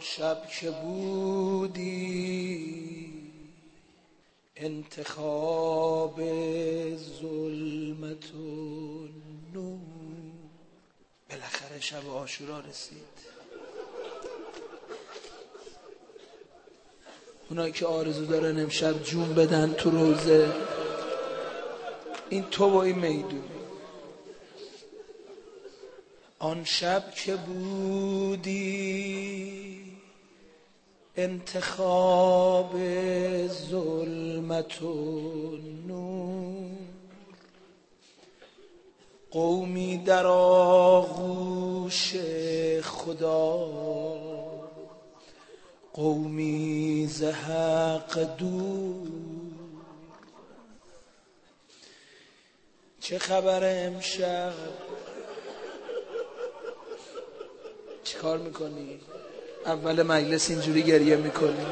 شب که بودی انتخاب ظلمت و نور، بالاخره شب عاشورا رسید. اونایی که آرزو دارن امشب جون بدن تو روزه، این تو و این میدون. آن شب که بودی انتخاب ظلمت و نور، قومی در آغوش خدا، قومی ز حق دور. چه خبر امشب؟ چی کار میکنی؟ اول مجلس اینجوری گریه میکنی؟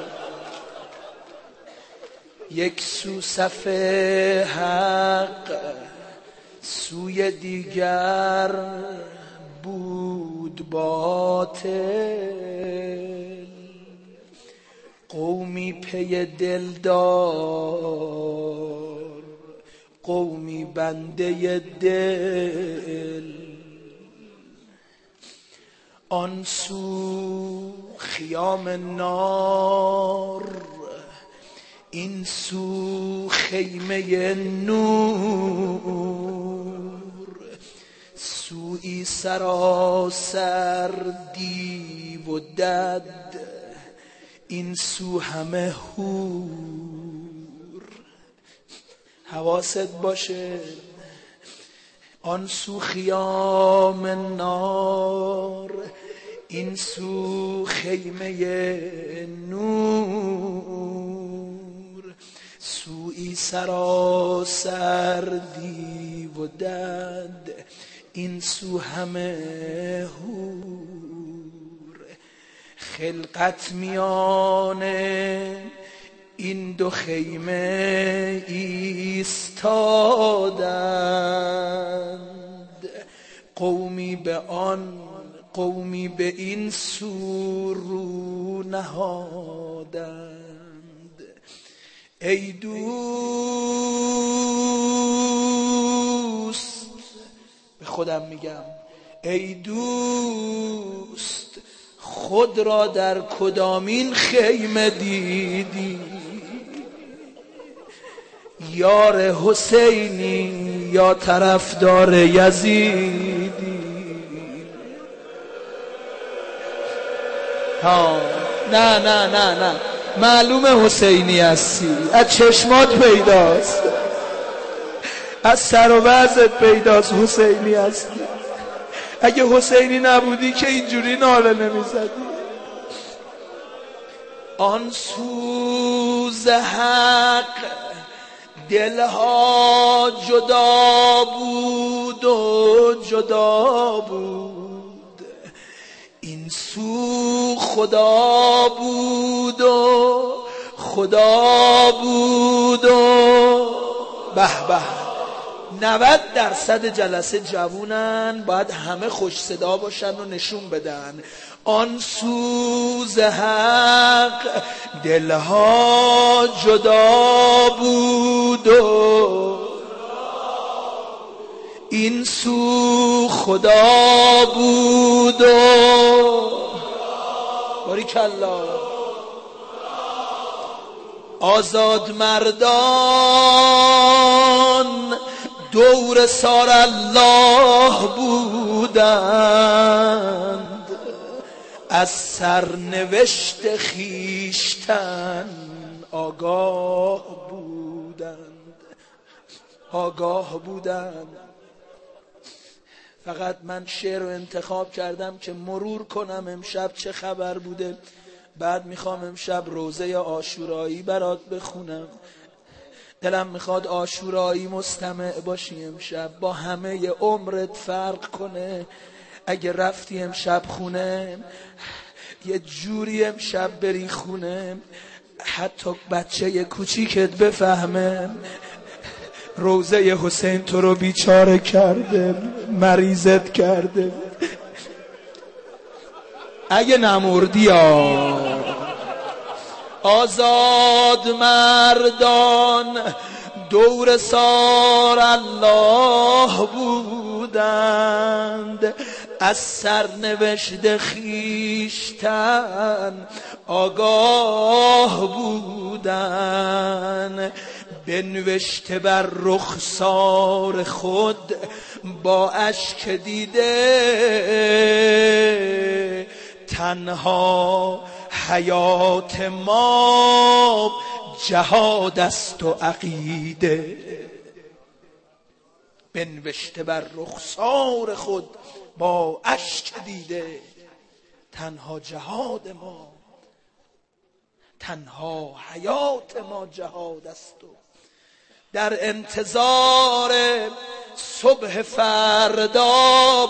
یک سو صف حق، سوی دیگر بود باطل. قومی پی دلدار، قومی بنده دل. آن سو خیام نار، این سو خیمه نور. سوی سراسر دیو و دد، این سو همه هور. حواست باشه. آن سو خیام نار، این سو خیمه نور. سوی سراسر دیو و دد، این سو همه هور. خلقت میانه این دو خیمه ایستادند. قومی به آن، قومی به این سو رو نهادند. ای دوست، به خودم میگم، ای دوست، خود را در کدامین خیمه دیدی؟ یار حسینی یا طرفدار یزیدی؟ ها نه نه نه نه، معلوم حسینی هستی، از چشمات پیداست، از سر و وضعت پیداست حسینی هستی. اگه حسینی نبودی که اینجوری ناله نمیزدی. آن سوز حق دلها جدا بود و جدا بود، این سو خدا بود و خدا بود و به به. 90% جلسه جوونن، باید همه خوش صدا باشن و نشون بدن. آن سوز حق دلها جدا بود و این سو خدا بود و باریکالله. آزاد مردان دور سار الله بودند، از سرنوشت خیشتن آگاه بودند، آگاه بودند. فقط من شعر رو انتخاب کردم که مرور کنم امشب چه خبر بوده. بعد میخوام امشب روزه عاشورایی برات بخونم. دلم میخواد عاشورایی مستمع باشی امشب، با همه عمرت فرق کنه. اگه رفتی امشب خونه، یه جوری امشب بری خونه حتی بچه کوچیکت بفهمه روزه حسین تو رو بیچاره کرده، مریضت کرده. اگه نمردی آزاد مردان دور سار الله بودند، از سرنوشت خویشتن آگاه بودند. بنوشته بر رخسار خود با اشک دیده، تنها حیات ما جهاد است و عقیده. بنوشته بر رخسار خود با اشک دیده، تنها جهاد ما، تنها حیات ما جهاد است. و در انتظار صبح فردا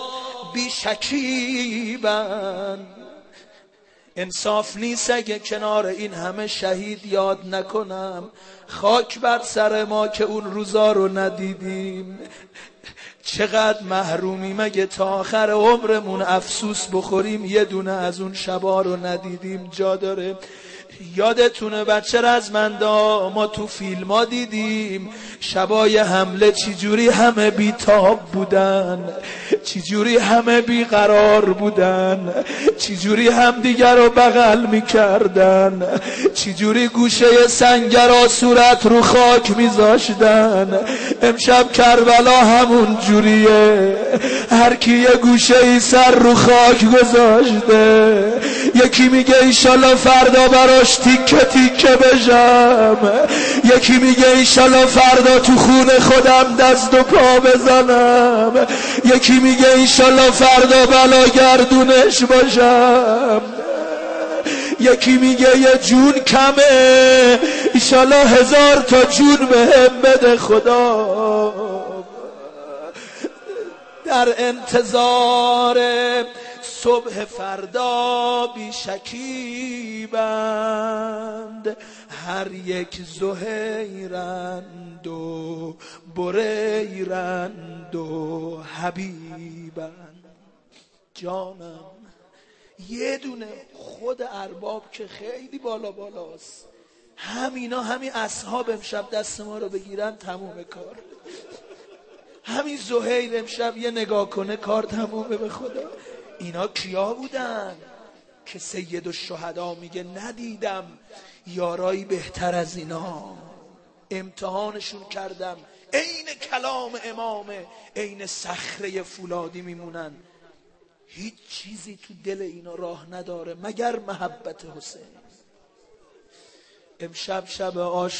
بی‌شکیبند. انصاف نیست اگه کنار این همه شهید یاد نکنم. خاک بر سر ما که اون روزا رو ندیدیم. چقدر محرومی مگه تا آخر عمرمون افسوس بخوریم یه دونه از اون شبا رو ندیدیم. جا داره. یادتونه بچه رزمندا ما تو فیلم ها دیدیم شبای حمله چجوری همه بیتاب بودن، چجوری همه بیقرار بودن، چجوری همدیگر رو بغل میکردن، چجوری گوشه سنگرا صورت رو خاک میذاشتن. امشب کربلا همون جوریه، هر کی یه گوشه ای سر رو خاک گذاشته. یکی میگه ایشالا فردا براش تیکه تیکه بشم، یکی میگه ایشالا فردا تو خون خودم دست و پا بزنم، یکی میگه ایشالا فردا بلا گردونش باشم، یکی میگه یه جون کمه ایشالا 1000 تا جون بهم بده خدا. در انتظار صبح فردا بی‌شکیبند، هر یک زهیرند و بریرند و حبیبند. جانم یه دونه خود ارباب که خیلی بالا بالاست، همینا همین اصحاب امشب دست ما رو بگیرن تموم کار. همین زهیر امشب یه نگاه کنه کار تمومه. به خدا اینا کیا بودن که سید الشهدا میگه ندیدم یارایی بهتر از اینا. امتحانشون کردم، عین کلام امامه، عین صخره فولادی میمونن. هیچ چیزی تو دل اینا راه نداره مگر محبت حسین. امشب شب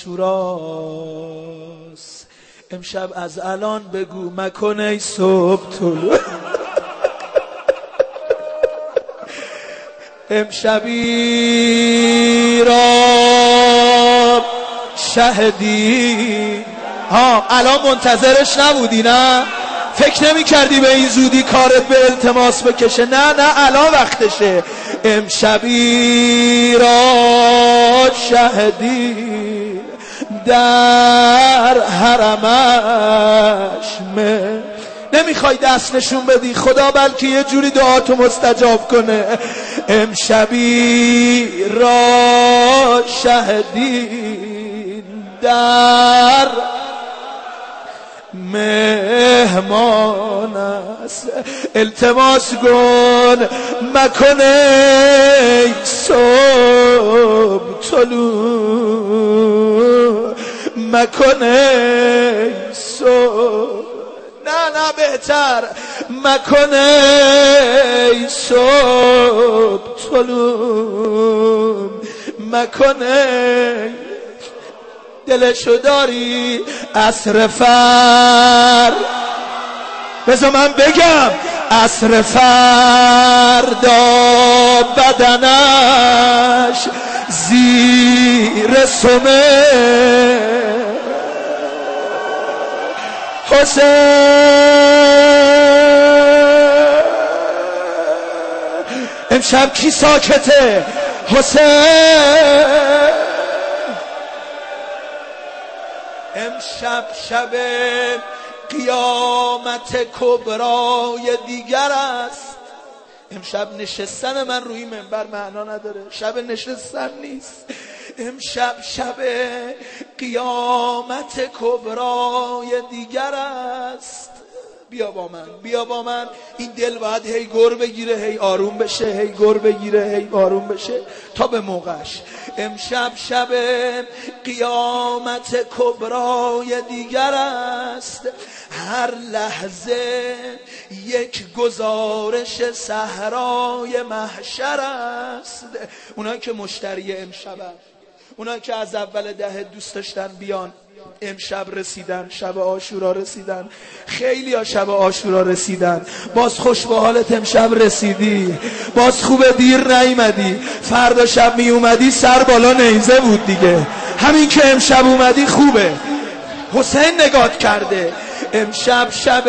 عاشوراست، امشب از الان بگو مکن ای صبح طلوع. امشبی را شهدی. الان منتظرش نبودی نه؟ فکر نمی کردی به این زودی کارت به التماس بکشه؟ نه الان وقتشه. امشبی را شهدی در حرمش نمیخوای دست نشون بدی خدا بلکه یه جوری دعاتو مستجاب کنه. امشبی را شهدی در مهمان است. التماس کن مکنه صبح طلوع، مکنه صبح، نه بهتر مکنه صبح طلوع، مکنه. دلشو داری عصر بذار من بگم عصر فردا بدنش زیر سمه حسین. امشب کی ساکته؟ حسین. امشب شب قیامت کبرای دیگر است. امشب نشستن من روی منبر معنا نداره، شب نشستن نیست. امشب شب قیامت کبرای دیگر است. بیا با من این دل باید هی گر بگیره هی آروم بشه، هی گر بگیره هی آروم بشه تا به موقعش. امشب شب قیامت کبرای دیگر است، هر لحظه یک گزارش صحرای محشر است. اونایی که مشتری امشبن، اونایی که از اول دهه دوست داشتن بیان، امشب رسیدن، شب عاشورا رسیدن. خیلی ها شب عاشورا رسیدن، باز خوش به حالت امشب رسیدی، باز خوبه دیر نیومدی، فردا شب می اومدی سر بالا نیزه بود دیگه. همین که امشب اومدی خوبه. حسین نگات کرده. امشب شب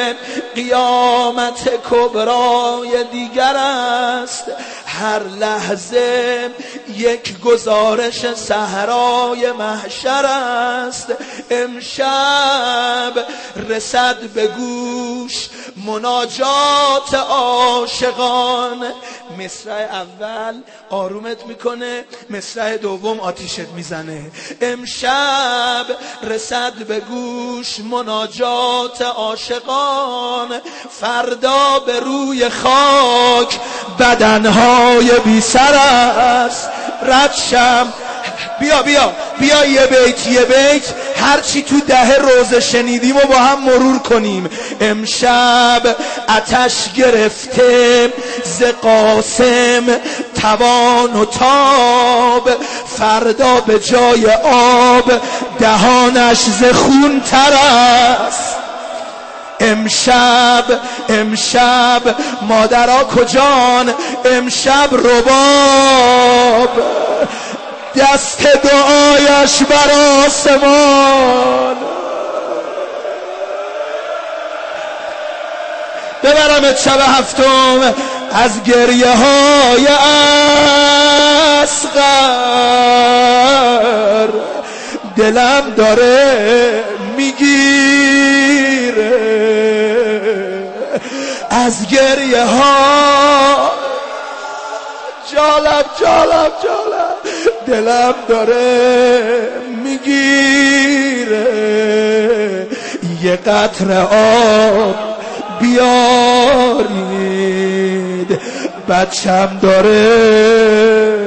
قیامت کبرای دیگر است، هر لحظه یک گزارش صحرای محشر است. امشب رسد به گوش مناجات عاشقان. مصرع اول آرومت میکنه، مصرع دوم آتیشت میزنه. امشب رسد به گوش مناجات عاشقان، فردا به روی خاک بدنهای بی سر است. ردشم بیا یه بیت هرچی تو ده روزه شنیدیم و با هم مرور کنیم. امشب آتش گرفته ز قاسم توان و تاب، فردا به جای آب دهانش ز خون تر است. امشب مادرها کجان؟ امشب رباب دست دعایش بر آسمان. ببرمت شب هفتم از گریه های اصغر، دلم داره میگیره از گریه ها. جالب دلم داره میگیره، یه قطره آب بیارید بچم داره.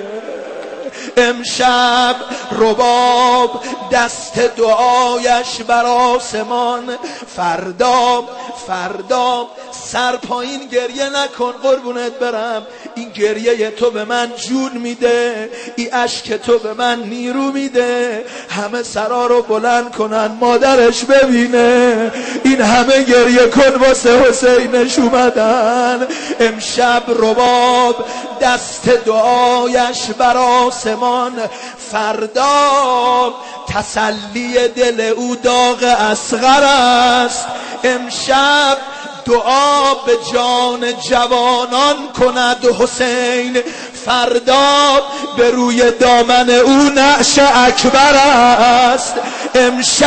امشب رباب دست دعایش بر آسمان، فردا سر پایین گریه نکن قربونت برم. این گریه تو به من جون میده، این اشک تو به من نیرو میده. همه سرا رو بلند کنن مادرش ببینه، این همه گریه کن واسه حسینش اومدن. امشب رباب دست دعایش بر آسمان، فردا تسلی دل او داغ اصغر است. امشب دعا به جان جوانان کند حسین، فردا به روی دامن او نعش اکبر است. امشب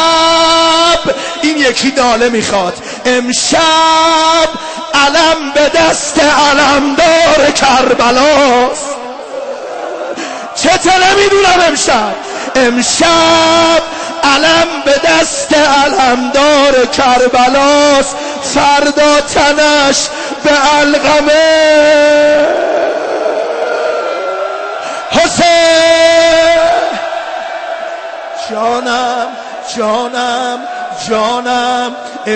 این یکی ناله میخواد، امشب علم به دست علمدار کربلاست. چته نمیدونم امشب علم به دست علمدار کربلاست، فردا تنش به علقمه. حسین جانم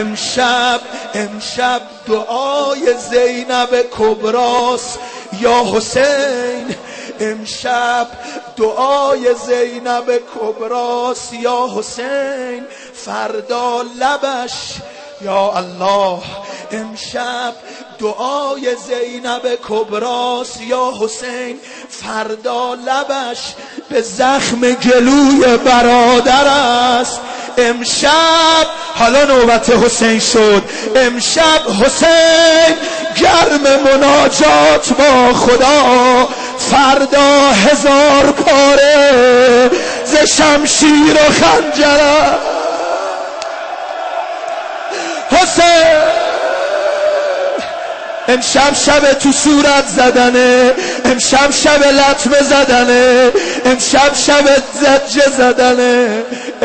امشب دعای زینب کبراست یا حسین. امشب دعای زینب کبراست یا حسین، فردا لبش یا الله. امشب دعای زینب کبراست یا حسین، فردا لبش به زخم گلوی برادر است. امشب حالا نوبت حسین شد، امشب حسین گرم مناجات با خدا، فردا 1000 پاره ز شمشیر و خنجر. امشب شب تو صورت زدنه، امشب شب لطمه زدنه، امشب شب زجه زدنه.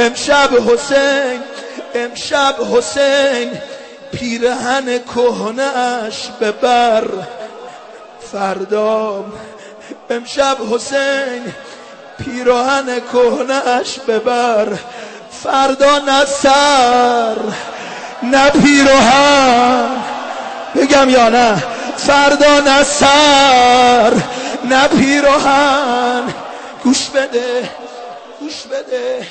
امشب حسین پیرهن کهنه‌اش ببر فردا. امشب حسین پیراهن کهنه‌اش ببر فردا، نه سر نه پیراهن. بگم یا نه؟ فردا نه سر نه پیراهن. گوش بده، گوش بده.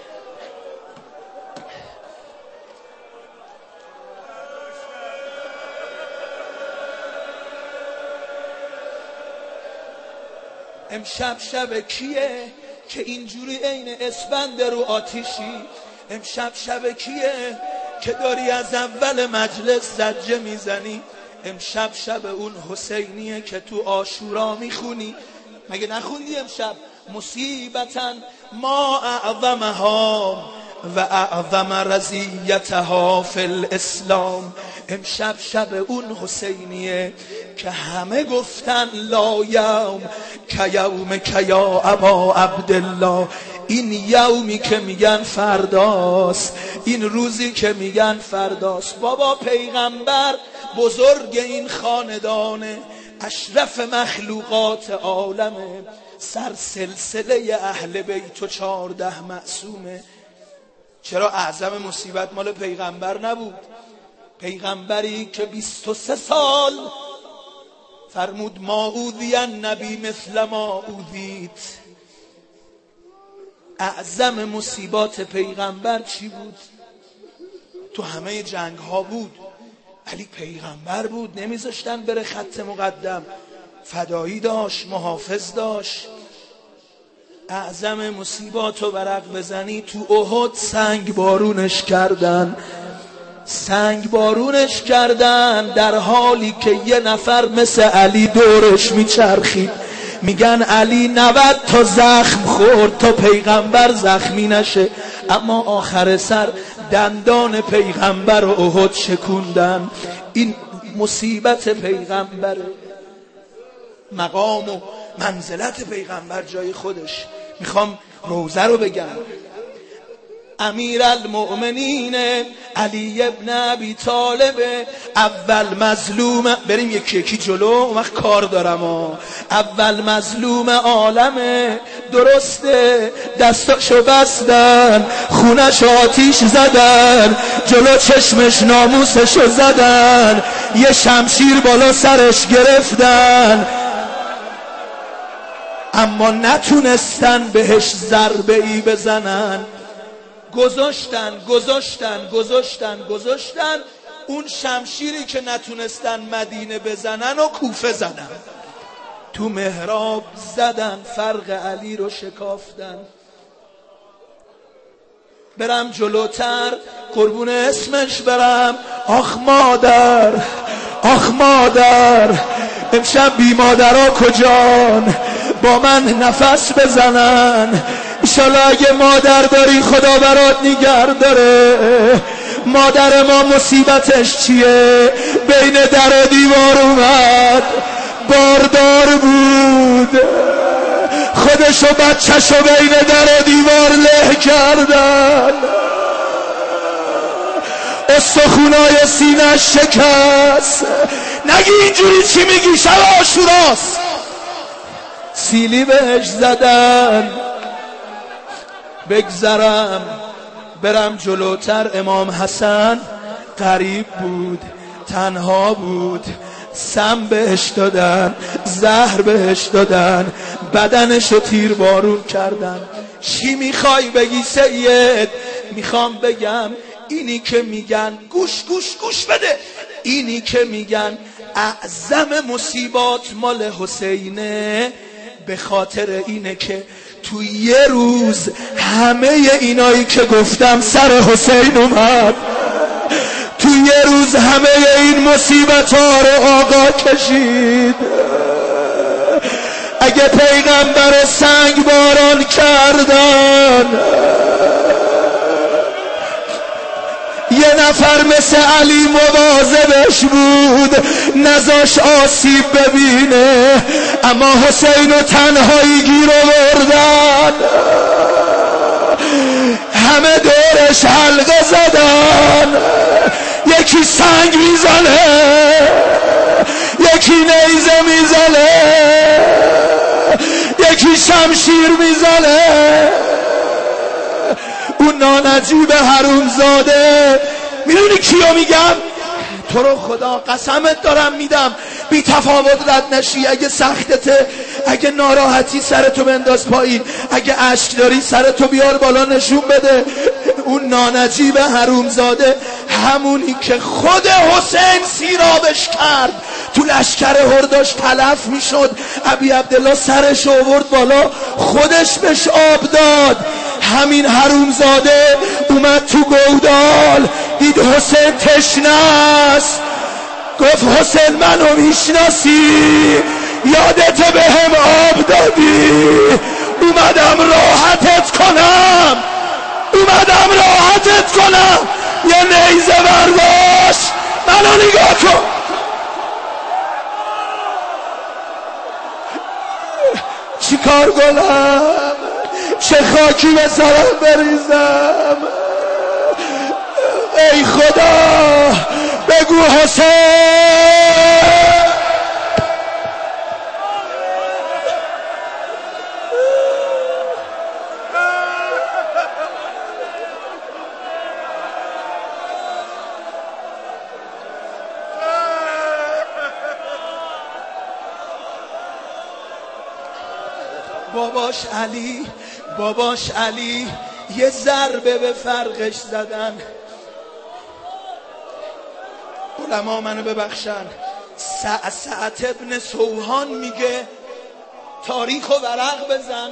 امشب شب کیه که اینجوری عین اسفند رو آتیشی؟ امشب شب کیه که داری از اول مجلس زجه میزنی؟ امشب شب اون حسینیه که تو عاشورا میخونی. مگه نخوندی امشب مصیبتاً ما اعظمها و اعظم رضیتها فی الاسلام؟ امشب شب اون حسینیه که همه گفتن لا یوم که یا ابا عبدالله. این یومی که میگن فرداست، این روزی که میگن فرداست. بابا پیغمبر بزرگ این خاندانه، اشرف مخلوقات عالمه، سرسلسله اهل بیت و 14 معصومه. چرا اعظم مصیبت مال پیغمبر نبود؟ پیغمبری که 23 سال فرمود ما اوذی النبی مثل ما اوذیت. اعظم مصیبات پیغمبر چی بود؟ تو همه جنگ ها بود، علی پیغمبر بود، نمیذاشتن بره خط مقدم، فدایی داشت، محافظ داشت. اعظم مصیبات رو برق بزنی، تو احد سنگ بارونش کردن، سنگ بارونش کردن، در حالی که یه نفر مثل علی دورش میچرخید. میگن علی 90 تا زخم خورد تا پیغمبر زخمی نشه، اما آخر سر دندان پیغمبر رو احد شکوندن. این مصیبت پیغمبره. مقام و منزلت پیغمبر جای خودش. میخوام روزه رو بگم. امیرالمؤمنین علی ابن ابی طالب اول مظلوم، بریم یکی یکی جلو، اون وقت کار دارم. اول مظلوم عالمه، درسته دستاشو بستن، خونش آتیش زدن، جلو چشمش ناموسشو زدن، یه شمشیر بالا سرش گرفتن، اما نتونستن بهش ضربه ای بزنن. گذاشتن اون شمشیری که نتونستن مدینه بزنن و کوفه زدن، تو محراب زدن، فرق علی رو شکافتن. برم جلوتر قربون اسمش برم. آخ مادر، آخ مادر، امشب بی مادرها کجان؟ با من نفس بزنن. انشالله اگه مادر داری خدا برات نگه داره. مادر ما مصیبتش چیه؟ بین در و دیوار اومد، باردار بود، خودش و بچهش رو بین در و دیوار له کردن، استخونای سینه‌اش شکست. نگی اینجوری چی میگی؟ شب عاشوراست. سیلی بهش زدن. بگذرم برم جلوتر. امام حسن غریب بود، تنها بود، سم بهش دادن، زهر بهش دادن، بدنشو تیر بارون کردن. چی میخوای بگی سید؟ میخوام بگم اینی که میگن، گوش بده، اینی که میگن اعظم مصیبات مال حسینه، به خاطر اینه که تو یه روز همه اینایی که گفتم سر حسین اومد. تو یه روز همه این مصیبت ها رو آقا کشید. اگه پیغمبر سنگ باران کردن، یه نفر مثل علی مواظبش بود نذاش آسیب ببینه، اما حسین و تنهایی گیر آوردن، همه دورش حلقه زدن، یکی سنگ میزنه، یکی نیزه میزنه، یکی شمشیر میزنه. اون نانجیب حرومزاده، میدونی کیو میگم؟ تو رو خدا قسمت دارم میدم بی تفاوت رد نشی. اگه سختته، اگه ناراحتی سرتو بنداز پایین، اگه اشک داری سرتو بیار بالا نشون بده. اون نانجیب حرومزاده همونی که خود حسین سیرابش کرد، تو لشکر هرداش تلف میشد، ابی عبدالله سرش آورد بالا، خودش بهش آب داد. همین حرومزاده اومد تو گودال، دید حسین تشنه است، گفت حسین منو میشناسی؟ یادت به هم آب دادی؟ اومدم راحتت کنم، اومدم راحتت کنم. یه نیزه برداشت، منو نگاه کن. چی کار کنم؟ چه خاکی به سرم بریزم؟ ای خدا بگو حسین. باباش علی یه ضربه به فرقش زدن. علما منو ببخشن، سعد ابن سوهان میگه تاریخ و ورق بزن.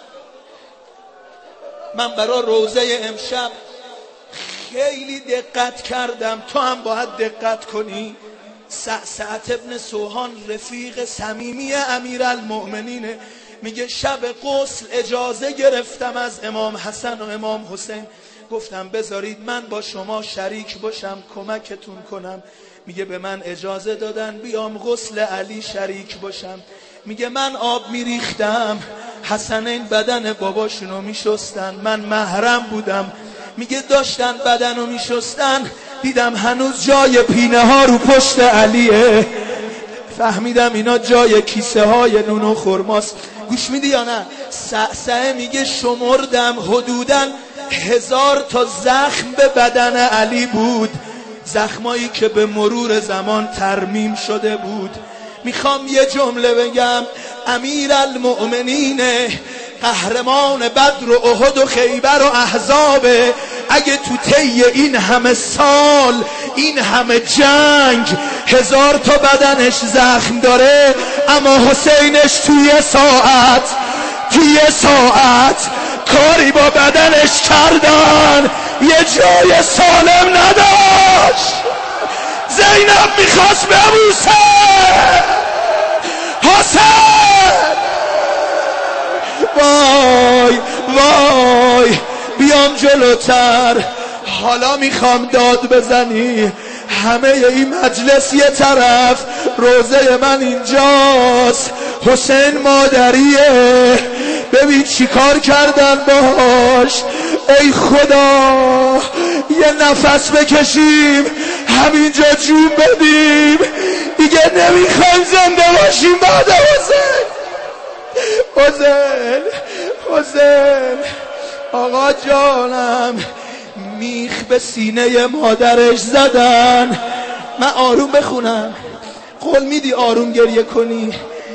من برای روزه امشب خیلی دقت کردم، تو هم باید دقت کنی. سعد ابن سوهان رفیق صمیمی امیرالمؤمنینه، میگه شب غسل اجازه گرفتم از امام حسن و امام حسین، گفتم بذارید من با شما شریک باشم، کمکتون کنم. میگه به من اجازه دادن بیام غسل علی شریک باشم. میگه من آب میریختم، حسنین بدن باباشونو میشستن، من محرم بودم. میگه داشتن بدنو میشستن، دیدم هنوز جای پینه ها رو پشت علیه، فهمیدم اینا جای کیسه های نون و خرماست. گوش میدی یا نه؟ سعسعه میگه شمردم حدوداً 1000 تا زخم به بدن علی بود، زخمایی که به مرور زمان ترمیم شده بود. میخوام یه جمله بگم، امیرالمؤمنین قهرمان بدر و احد و خیبر و احزاب، اگه تو طی این همه سال، این همه جنگ 1000 تا بدنش زخم داره، اما حسینش توی ساعت کاری با بدنش کردن، یه جای سالم نداشت. زینب میخواست ببوسه حسین. وای بیام جلوتر، حالا میخوام داد بزنی. همه این مجلس یه طرف، روزه من اینجاست، حسین مادریه، ببین چی کار کردن باش. ای خدا یه نفس بکشیم، همینجا جون بدیم، دیگه نمیخوایم زنده باشیم بعد حسین. آقا جانم میخ به سینه مادرش زدن. من آروم بخونم، قول میدی آروم گریه کنی؟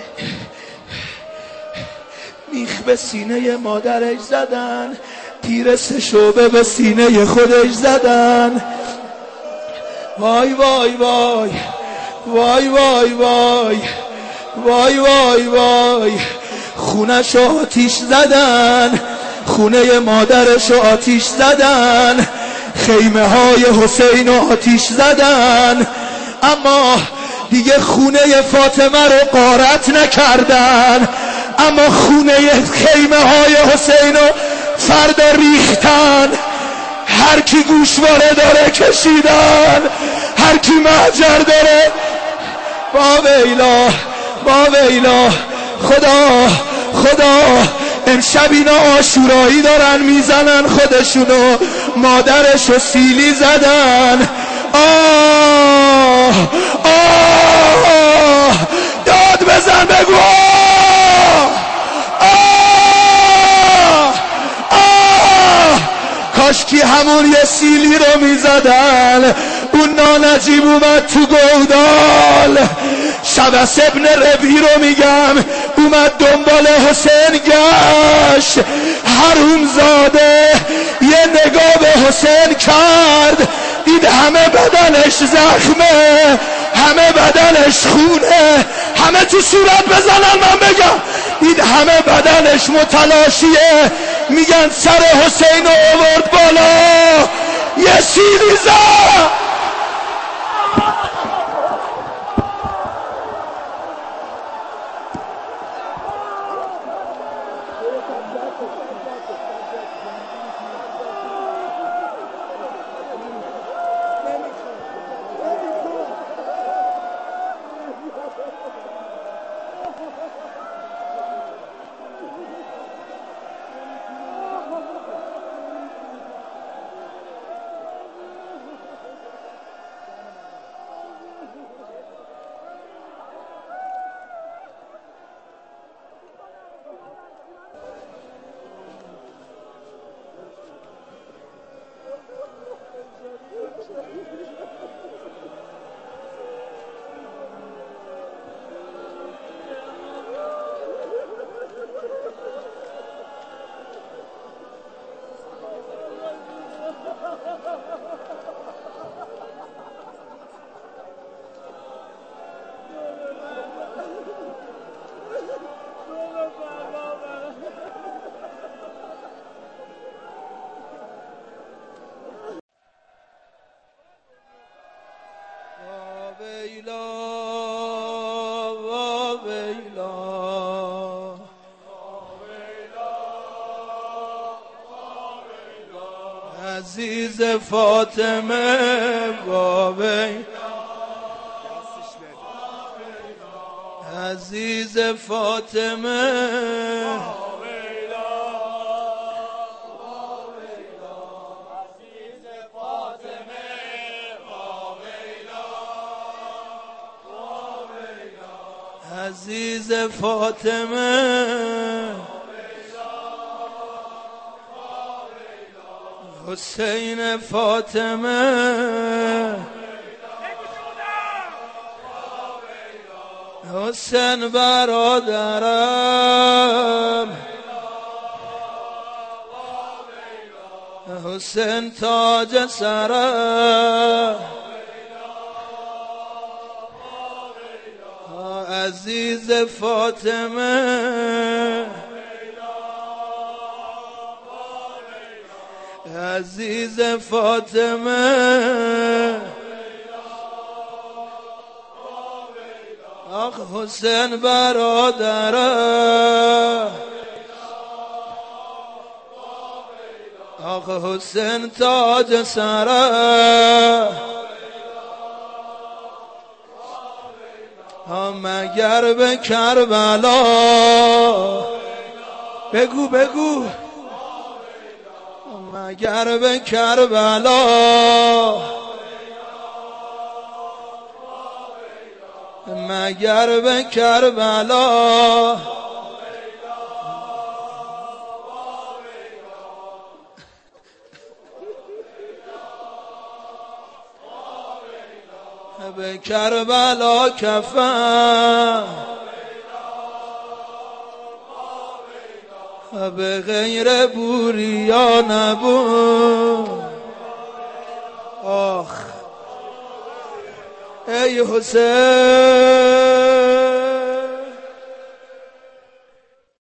میخ به سینه مادرش زدن، تیر 3 شعبه به سینه خودش زدن. وای وای وای وای وای وای وای وای وای، خونه‌شو آتیش زدن، خونه مادرشو آتیش زدن، خیمه های حسین رو آتیش زدن، اما دیگه خونه فاطمه رو غارت نکردن، اما خونه خیمه های حسین رو فردا ریختن. هر کی کی گوشواره داره کشیدن، هر کی محجر داره. با ویلا خدا امشب اینا عاشورایی دارن میزنن خودشونو، مادرشو سیلی زدن. داد بزن بگو کاشکی همون یه سیلی رو میزدن. اون نانجیب اومد تو گودال، شبس ابن ربی رو میگم اومد دنبال حسین گشت. حروم زاده یه نگاه به حسین کرد، دید همه بدنش زخمه، همه بدنش خونه، همه تو صورت بزنن من بگم، دید همه بدنش متلاشیه. میگن سر حسین رو آورد بالا، یه سیلی زد. عزیز فاطمه ویلا، عزیز فاطمه عزیز فاطمه حسین فاطمه حسین برادرم حسین تاج سرم عزیز فاطمه عزیز فاطمه آخ حسین برادرم آخ حسین تاج سرم مگر به کربلا بگو مگر به کربلا مگر به کربلا به کربلا کفن به غیر بوریا نبود. آخ ای حسین